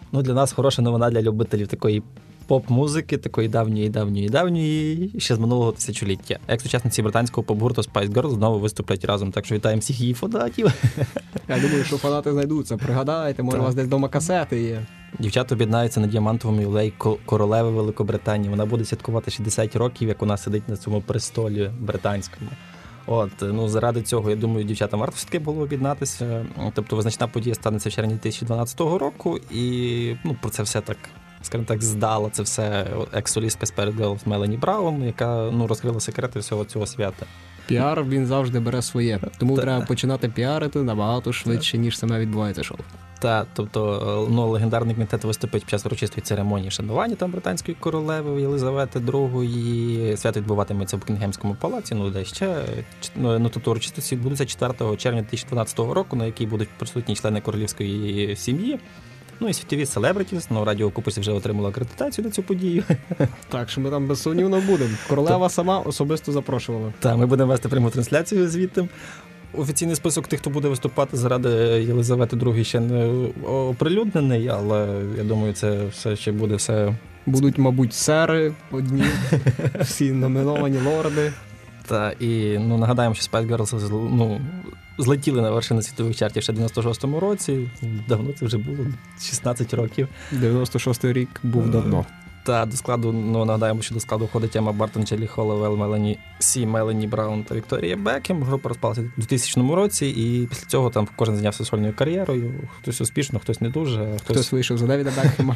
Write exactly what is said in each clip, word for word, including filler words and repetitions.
Ну, для нас хороша новина для любителів такої поп-музики, такої давньої, давньої, давньої, ще з минулого тисячоліття. Екс-учасниці британського поп-гурту Spice Girls знову виступлять разом, так що вітаємо всіх її фанатів. Я думаю, що фанати знайдуться. Пригадайте, може, у вас десь вдома касети є. Дівчата об'єднаються на діамантовому ювілеї королеви Великобританії. Вона буде святкувати шістдесят років, як вона сидить на цьому престолі британському. От, ну, заради цього, я думаю, дівчатам варто все-таки було об'єднатися. Тобто визначна подія станеться в червні дві тисячі дванадцятого року, і ну, про це все так, скажімо так, здала це все екс-солістка Spice Girls Мелані Браун, яка ну, розкрила секрети всього цього свята. Піар, він завжди бере своє. Тому Та. треба починати піарити набагато швидше, ніж саме відбувається шоу. Так, тобто ну, легендарний квінтет виступить під час урочистої церемонії шанування там британської королеви Єлизавети другої. Свято відбуватиметься в Букінгемському палаці, ну де ще. Ну, тобто урочистості відбудуться четвертого червня дві тисячі дванадцятого року, на якій будуть присутні члени королівської сім'ї. Ну і світові селебритіс, ну Радіо Купус вже отримала акредитацію на цю подію. Так, що ми там безсумнівно будемо. Королева сама особисто запрошувала. Так, ми будемо вести пряму трансляцію звідти. Офіційний список тих, хто буде виступати заради Єлизавети другої, ще не оприлюднений, але я думаю, це все ще буде все... Будуть, мабуть, сери одні, всі номіновані лорди. Та, і ну, нагадаємо, що Spice Girls ну, злетіли на вершину світових чартів ще в дев'яносто шостому році. Давно це вже було, шістнадцять років. дев'яносто шостий рік був давно. Та до складу, ну, нагадаємо, що до складу входить Емма Бартон, Джеллі Холлоуелл, Мелані Сі, Мелані Браун та Вікторія Бекхем. Група розпалася в двохтисячному році, і після цього там кожен зайнявся сольною кар'єрою. Хтось успішно, хтось не дуже. Хтось, хтось вийшов за Девіда Бекхема.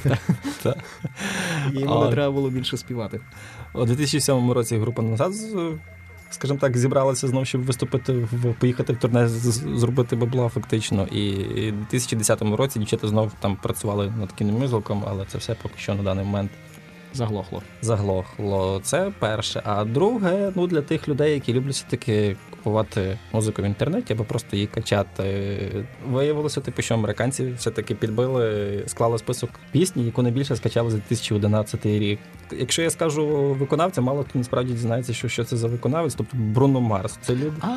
І йому не треба було більше співати. У дві тисячі сьомому році група назад, скажімо так, зібралася знову, щоб виступити, в, поїхати в турне, зробити бабла фактично. І в дві тисячі десятому році дівчата знову там працювали над кіномюзиклом, але це все поки що на даний момент заглохло. Заглохло. Це перше. А друге, ну, для тих людей, які люблять все-таки купувати музику в інтернеті або просто її качати. Виявилося, типу, що американці все-таки підбили, склали список пісні, яку найбільше скачали за дві тисячі одинадцятий рік. Якщо я скажу виконавця, мало хто насправді дізнається, що, що це за виконавець, тобто Бруно Марс. Це люди. А,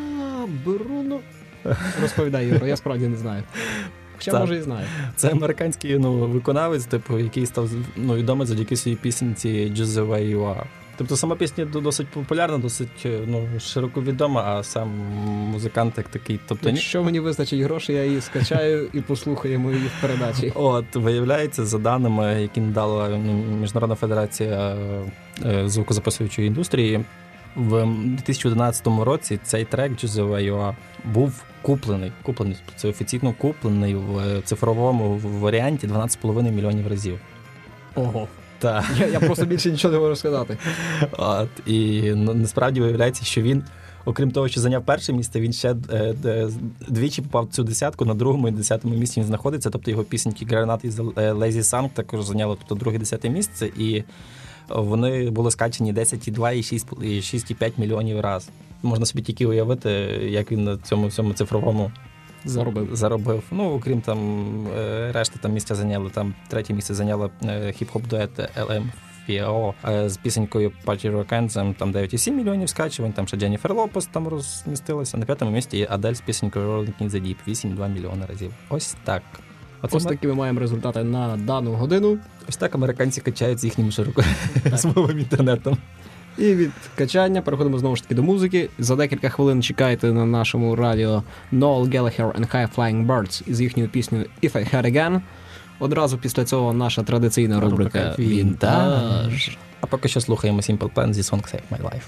Бруно. Розповідай, Юро, я справді не знаю. Хоча, це, може, і знаю. Це американський ну, виконавець, типу, який став ну, відомий завдяки своїй пісенці «Just the way you are». Тобто сама пісня досить популярна, досить ну, широко відома, а сам музикант як такий. Тобто, якщо мені вистачить грошей, я її скачаю і послухаємо її в передачі. От, виявляється, за даними, які надала ну, Міжнародна федерація звукозаписуючої індустрії, в дві тисячі одинадцятому році цей трек «Just the way you are» був куплений, куплений, це офіційно куплений в цифровому варіанті дванадцять цілих п'ять десятих мільйонів разів. Ого. Так. Я, я просто більше нічого не можу сказати. От, і ну, насправді виявляється, що він, окрім того, що зайняв перше місце, він ще е, е, двічі попав в цю десятку, на другому і десятому місці він знаходиться, тобто його пісеньки «Granite» і «Lazy Song» також зайняли тобто, друге і десяте місце, і вони були скачені десять цілих два і шість цілих п'ять мільйонів раз. Можна собі тільки уявити, як він на цьому всьому цифровому заробив. заробив. Ну, окрім там решти там місця зайняли, там третє місце зайняла хіп-хоп дует ел ем еф о з пісенькою «Party Rock Anthem», там дев'ять цілих сім мільйонів скачувань, там ще Дженніфер Лопес там розмістилася. На п'ятому місці є Адель з пісенькою «Rolling in the Deep», вісім цілих два мільйона разів. Ось так. Оце Ось ми... такі ми маємо результати на дану годину. Ось так американці качають з їхнім широкосмовим інтернетом. І від качання переходимо знову ж таки до музики. За декілька хвилин чекайте на нашому радіо Noel Gallagher and High Flying Birds із їхньою піснею «If I Had Again». Одразу після цього наша традиційна рубрика «Вінтаж». А поки що слухаємо Simple Plan зі Song Save My Life.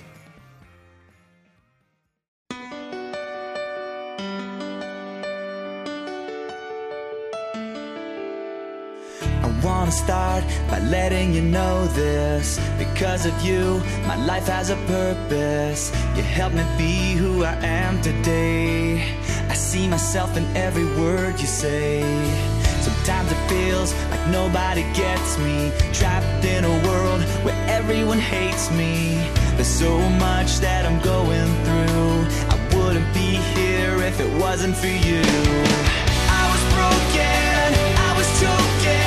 I want to start by letting you know this. Because of you, my life has a purpose. You help me be who I am today. I see myself in every word you say. Sometimes it feels like nobody gets me. Trapped in a world where everyone hates me. There's so much that I'm going through. I wouldn't be here if it wasn't for you. I was broken, I was choking.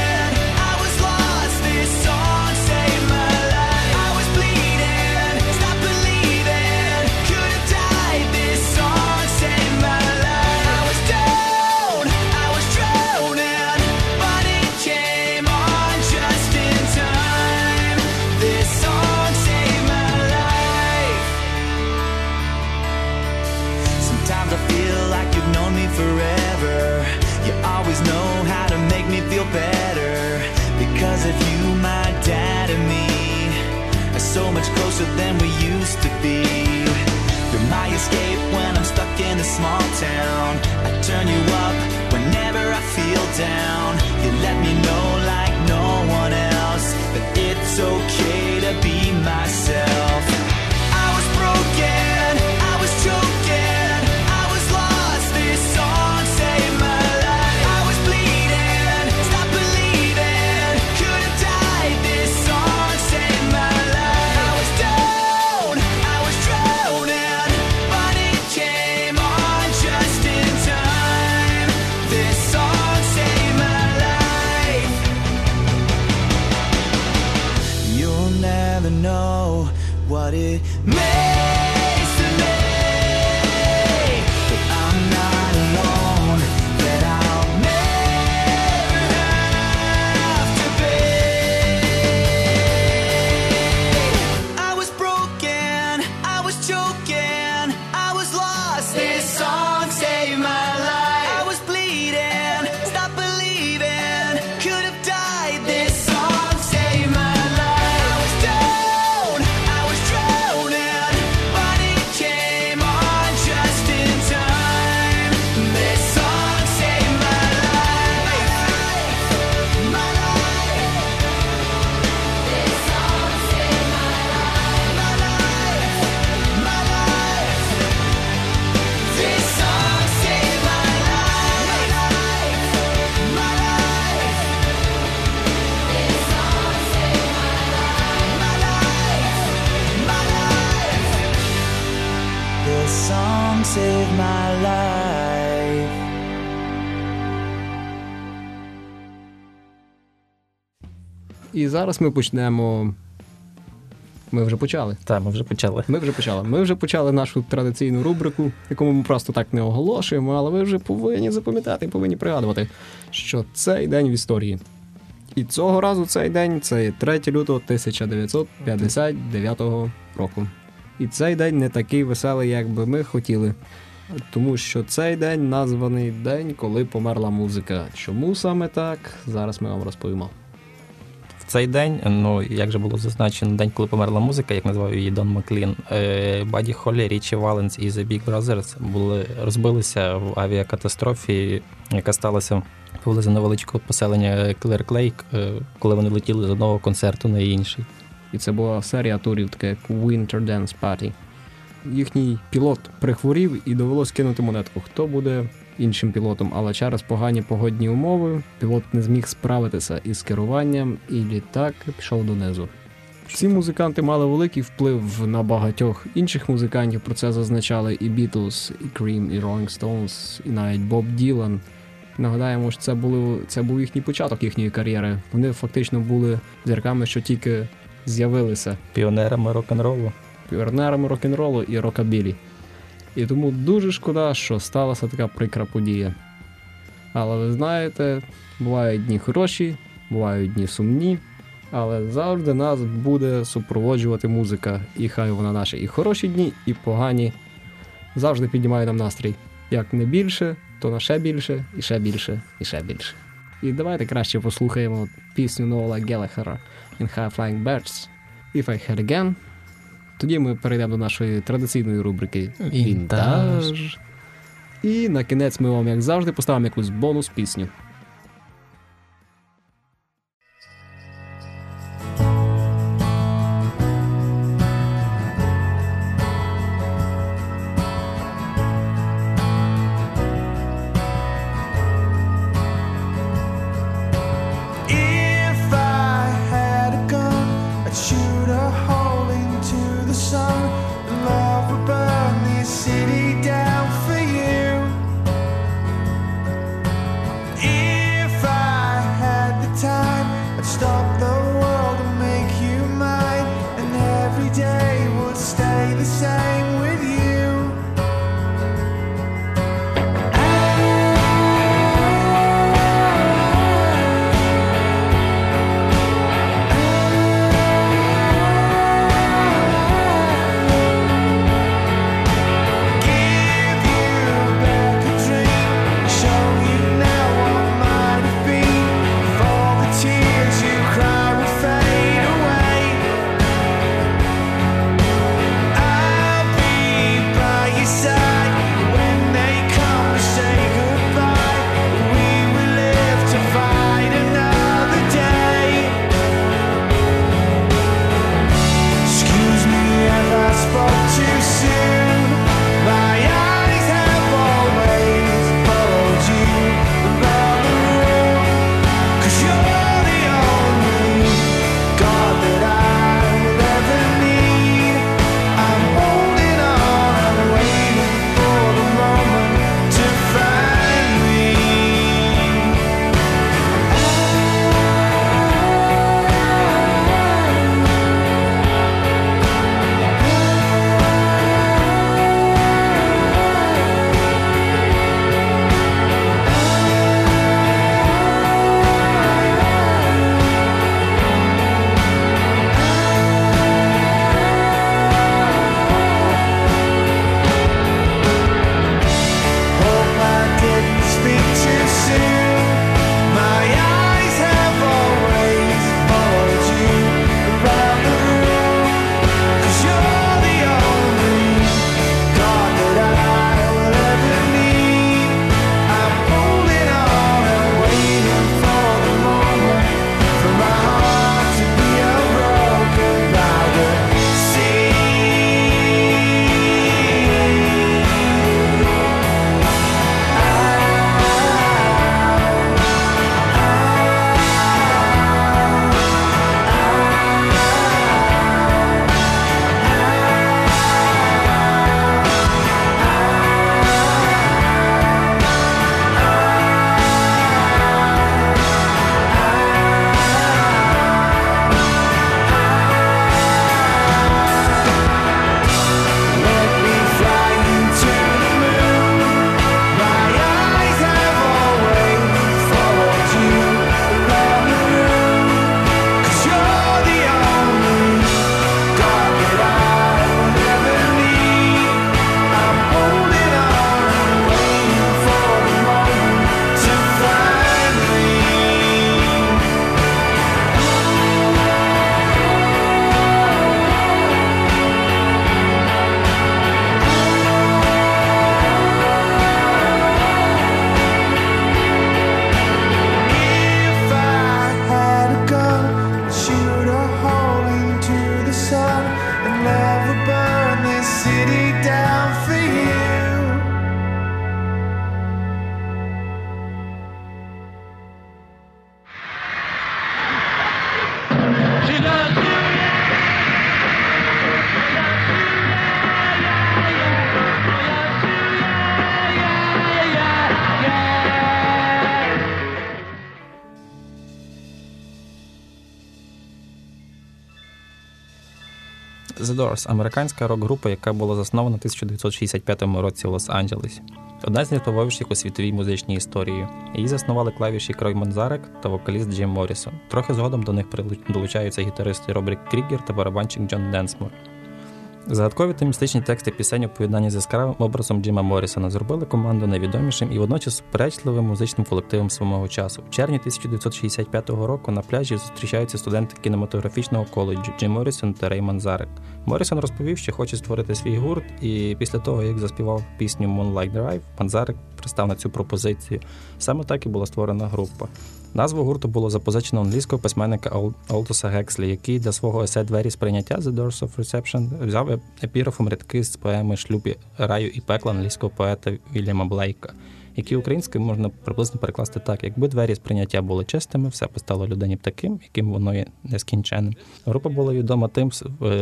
Change. feel better. Because of you, my dad and me are so much closer than we used to be. You're my escape when I'm stuck in a small town. I turn you up whenever I feel down. You let me know like no one else that it's okay to be myself. I was broken, I was choking, I was lost, this song saved my life. I was bleeding, stop believing, could have died, this song saved my life. I was down, I was drowning, but it came on just in time. This song saved my life. You'll never know what it means to me, but I'm not alone, that I'll never have to be. I was broken, I was choking, I was lost, this song saved my life. I was bleeding, stop believing, could have died, this song saved my life. I was down, I was drowning, but it came on just in time. This song saved my life. My life. This song saved my life. My life. My life. This song saved my life. My life. My life. This song saved my life. My life. My life. This song saved my life. І зараз ми почнемо. Ми вже почали. Так, ми вже почали. Ми вже почали. Ми вже почали нашу традиційну рубрику, яку ми просто так не оголошуємо, але ви вже повинні запам'ятати, повинні пригадувати, що цей день в історії. І цього разу цей день – це третє лютого тисяча дев'ятсот п'ятдесят дев'ятого року. І цей день не такий веселий, як би ми хотіли. Тому що цей день названий день, коли померла музика. Чому саме так? Зараз ми вам розповімо. В цей день, ну, як же було зазначено, день, коли померла музика, як назвав її Дон Маклін, е, Бадді Холлі, Річі Валенс і The Big Brothers були, розбилися в авіакатастрофі, яка сталася поблизу невеличкого поселення Клерк Лейк, е, коли вони летіли з одного концерту на інший. І це була серія турів, таке як Winter Dance Party. Їхній пілот прихворів і довелось кинути монетку. Хто буде іншим пілотом? Але через погані погодні умови пілот не зміг справитися із керуванням, і літак пішов донизу. Ці музиканти мали великий вплив на багатьох інших музикантів. Про це зазначали і Beatles, і Cream, і Rolling Stones, і навіть Боб Ділан. Нагадаємо, що це, були, це був їхній початок їхньої кар'єри. Вони фактично були зірками, що тільки з'явилися. Піонерами рок-н-ролу. Піонерами рок-н-ролу і рокабілі. І тому дуже шкода, що сталася така прикра подія. Але ви знаєте, бувають дні хороші, бувають дні сумні, але завжди нас буде супроводжувати музика. І хай вона наші і хороші дні, і погані. Завжди піднімає нам настрій. Як не більше, то на ще більше, і ще більше, і ще більше. І давайте краще послухаємо пісню Ноела Геллахера «In High Flying Birds» «If I Had Again». Тоді ми перейдемо до нашої традиційної рубрики «Вінтаж». І на кінець ми вам, як завжди, поставимо якусь бонус-пісню. If The Doors – американська рок-група, яка була заснована в тисяча дев'ятсот шістдесят п'ятому році в Лос-Анджелесі. Одна з найвпливовіших у світовій музичній історії. Її заснували клавішник Рой Манзарек та вокаліст Джим Моррісон. Трохи згодом до них долучаються гітаристи Роберт Крігер та барабанщик Джон Денсмор. Загадкові та містичні тексти пісень у поєднанні з яскравим образом Джима Моррісона зробили команду найвідомішим і водночас суперечливим музичним колективом свого часу. В червні тисяча дев'ятсот шістдесят п'ятого року на пляжі зустрічаються студенти кінематографічного коледжу Джим Моррісон та Рей Манзарек. Моррісон розповів, що хоче створити свій гурт, і після того, як заспівав пісню Moonlight Drive, Манзарек пристав на цю пропозицію. Саме так і була створена група. Назву гурту було запозичено англійського письменника Олдоса Гекслі, який для свого есе «Двері сприйняття» The Doors of Reception взяв епіграфом рядки з поеми «Шлюб раю і пекла» англійського поета Вільяма Блейка, які українською можна приблизно перекласти так: якби двері сприйняття були чистими, все постало людині б таким, яким воно є нескінченним. Група була відома тим,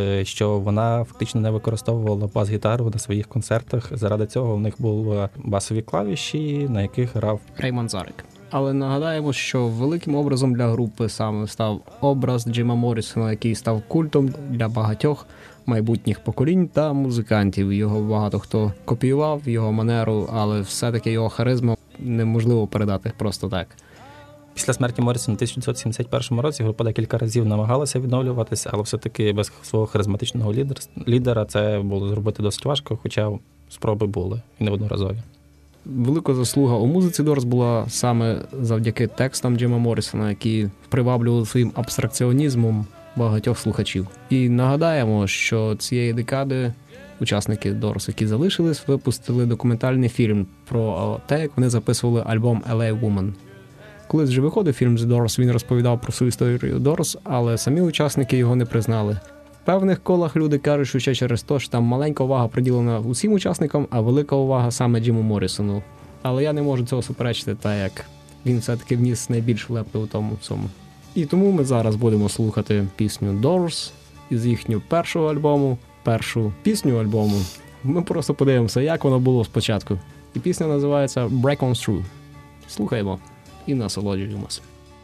що вона фактично не використовувала бас-гітару на своїх концертах. Заради цього в них були басові клавіші, на яких грав Рей Манзарек. Але нагадаємо, що великим образом для групи саме став образ Джима Моррісона, який став культом для багатьох майбутніх поколінь та музикантів. Його багато хто копіював, його манеру, але все-таки його харизму неможливо передати просто так. Після смерті Моррісона в тисяча дев'ятсот сімдесят першому році група декілька разів намагалася відновлюватися, але все-таки без свого харизматичного лідера це було зробити досить важко, хоча спроби були і неодноразові. Велика заслуга у музиці Doors була саме завдяки текстам Джима Моррісона, які приваблювали своїм абстракціонізмом багатьох слухачів. І нагадаємо, що цієї декади учасники Doors, які залишились, випустили документальний фільм про те, як вони записували альбом ел ей Woman. Коли вже виходив фільм The Doors, він розповідав про свою історію Doors, але самі учасники його не признали. В певних колах люди кажуть, що ще через те, що там маленька увага приділена усім учасникам, а велика увага саме Джиму Моррісону. Але я не можу цього суперечити, так як він все-таки вніс найбільш лепту у тому всьому. І тому ми зараз будемо слухати пісню Doors із їхнього першого альбому, першу пісню альбому. Ми просто подивимося, як воно було спочатку. І пісня називається Break On Through. Слухаємо і насолоджуємося.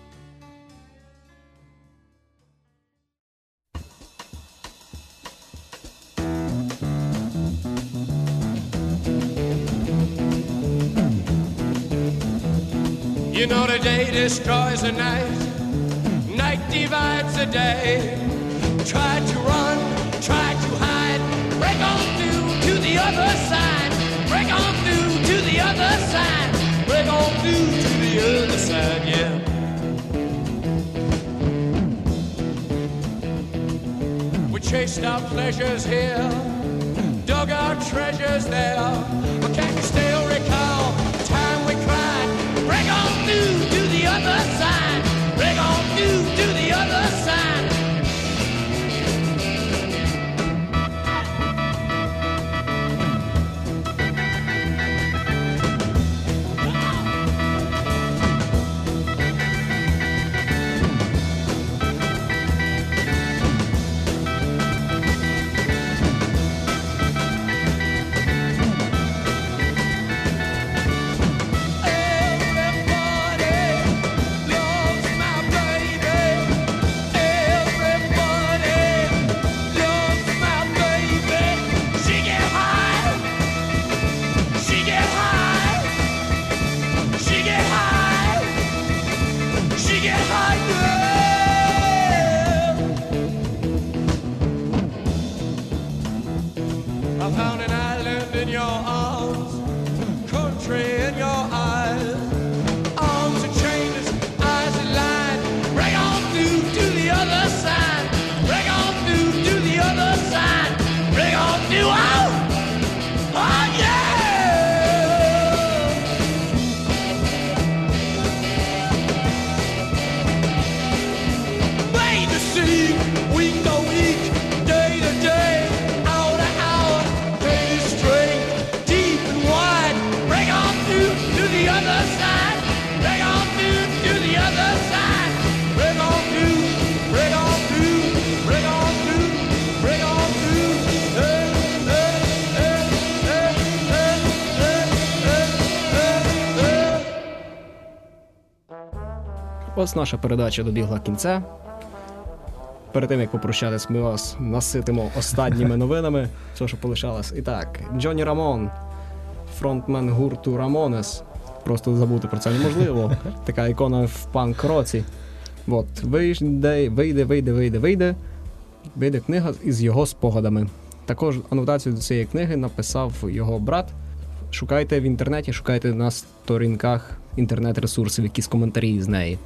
You know the day destroys the night, night divides the day. Try to run, try to hide, break on through to the other side, break on through to the other side, break on through to the other side, yeah. We chased our pleasures here, dug our treasures there, but can you still recall the time we cried? Break on through to the other side, break on through to the other side. I found an island in your arms, country in your eyes, arms are chainless, eyes are lined. Break on through to the other side, break on through to the other side, break on through, oh, oh yeah! Wait to see, week to week, day to day. The other side, break on through to the other side, break on through, break on through, break on through, break on through. Hey, hey, hey, hey, hey, hey, hey, hey, hey. Ось наша передача добігла кінця. перед тим, як попрощатись, ми вас наситимо останніми новинами, все, що полишалось. І так, Джонні Рамон, фронтмен гурту Рамонес. Просто забути про це неможливо. Така ікона в панк-році. От, вийде, вийде, вийде, вийде, вийде. Вийде книга із його спогадами. Також анотацію до цієї книги написав його брат. Шукайте в інтернеті, шукайте на сторінках інтернет-ресурсів якісь коментарі з неї.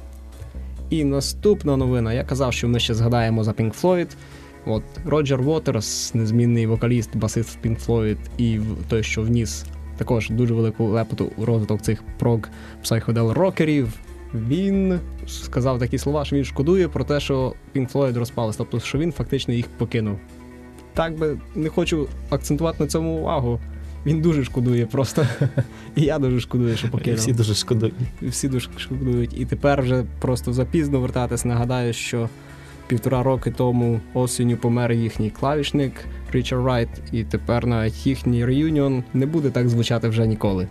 І наступна новина. Я казав, що ми ще згадаємо за Pink Floyd. От, Роджер Уотерс, незмінний вокаліст, басист в Pink Floyd, і той, що вніс також дуже велику лепоту у розвиток цих прог-психодел-рокерів, він сказав такі слова, що він шкодує про те, що Pink Floyd розпались, тобто, що він фактично їх покинув. Так би не хочу акцентувати на цьому увагу. Він дуже шкодує просто. І я дуже шкодую, що покинув. І всі дуже шкодують. І всі дуже шкодують. І тепер вже просто запізно вертатись. Нагадаю, що півтора роки тому осінню помер їхній клавішник Річард Райт, і тепер навіть їхній реюніон не буде так звучати вже ніколи.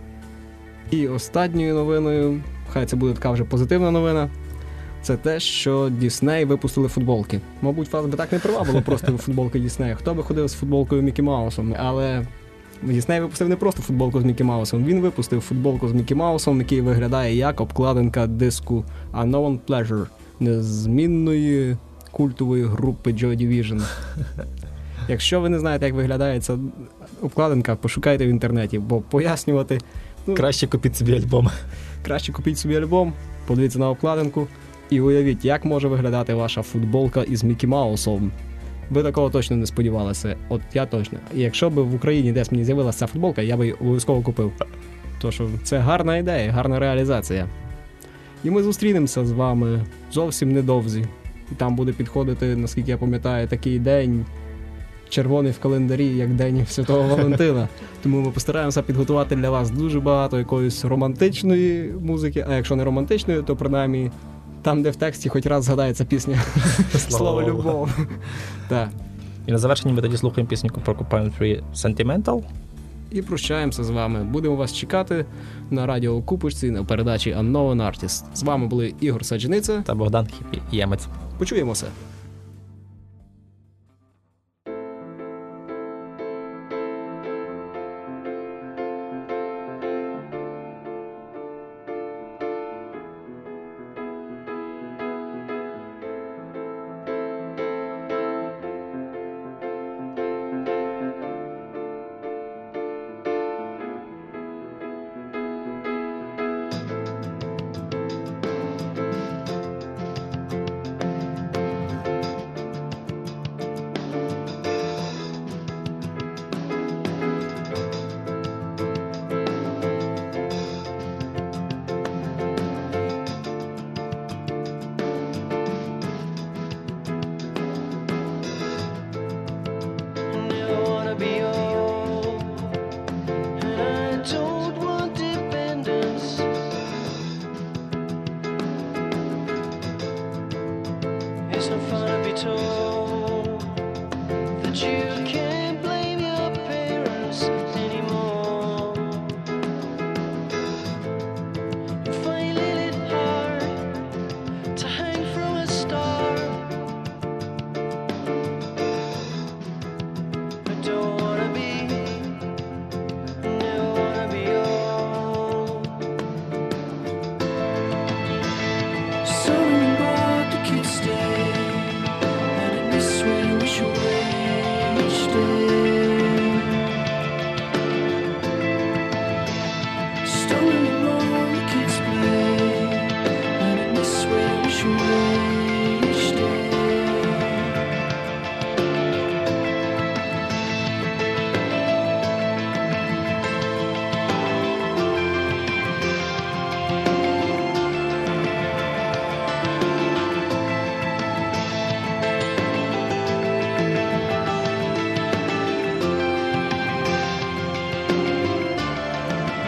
І останньою новиною, хай це буде така вже позитивна новина, це те, що Дісней випустили футболки. Мабуть, вас би так не привабило просто футболки Діснея. Хто би ходив з футболкою Мікі Маусом? Але Дісней випустив не просто футболку з Мікі Маусом, він випустив футболку з Мікі Маусом, який виглядає як обкладинка диску Unknown Pleasure, незмінної культової групи Joy Division. Якщо ви не знаєте, як виглядає ця обкладинка, пошукайте в інтернеті, бо пояснювати... Ну, краще купіть собі альбом. Краще купіть собі альбом, подивіться на обкладинку і уявіть, як може виглядати ваша футболка із Мікі Маусом. Ви такого точно не сподівалися. От я точно. І якщо б в Україні десь мені з'явилася ця футболка, я б її обов'язково купив. Тож це гарна ідея, гарна реалізація. І ми зустрінемося з вами зовсім недовзі. І там буде підходити, наскільки я пам'ятаю, такий день червоний в календарі, як День Святого Валентина. Тому ми постараємося підготувати для вас дуже багато якоїсь романтичної музики, а якщо не романтичної, то принаймні там, де в тексті хоч раз згадається пісня «Слово любов». Так. І на завершення ми тоді слухаємо пісню про Porcupine Tree «Sentimental». І прощаємося з вами. Будемо вас чекати на радіо Купочці на передачі Unknown Artist. З вами були Ігор Саджениця та Богдан Ємець. Почуємося.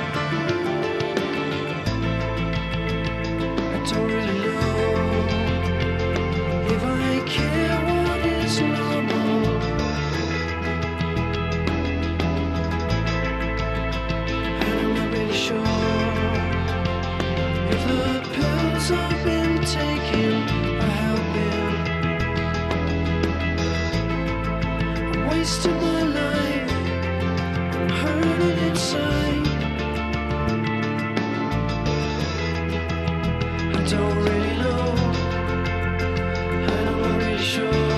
don't really know rest of my life. I'm hurting inside. I don't really know, and I'm not really sure.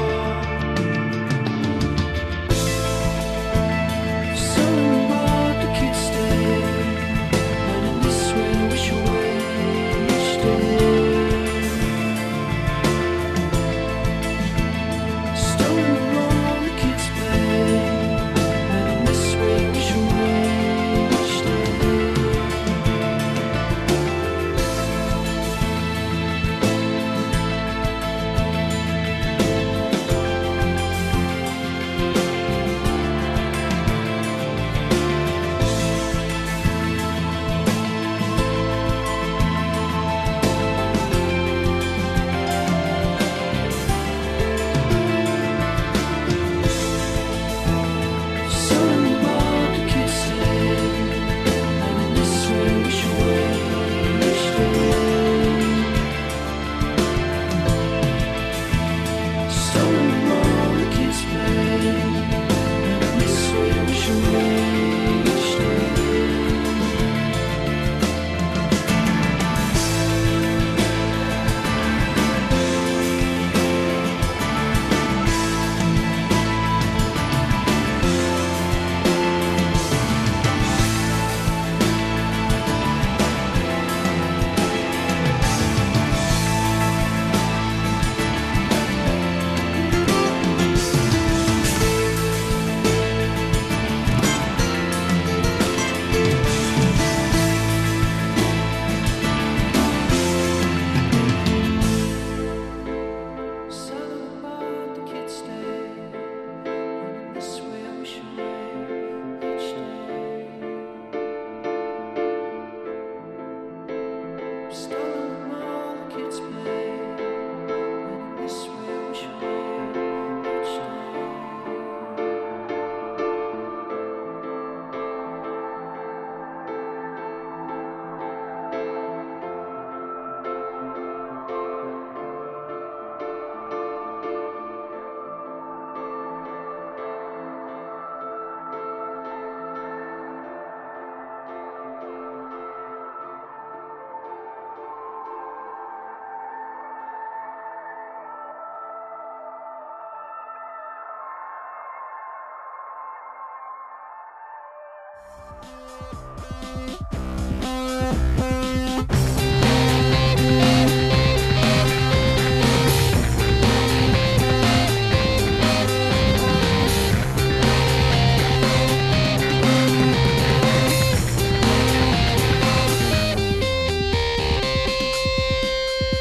Some about the kids stay, and in this way we should wait each day. Stolen all the kids play, and in this way we should wait each day. Some about the kids stay, and in this way we should wait each day. Stolen all the kids play, and in this way we should wait each day. Some about the kids stay, and in this way we should wait each day. Stolen all the kids play, and in this way we should wait each day.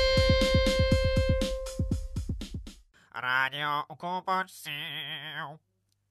Радіо Окупацію.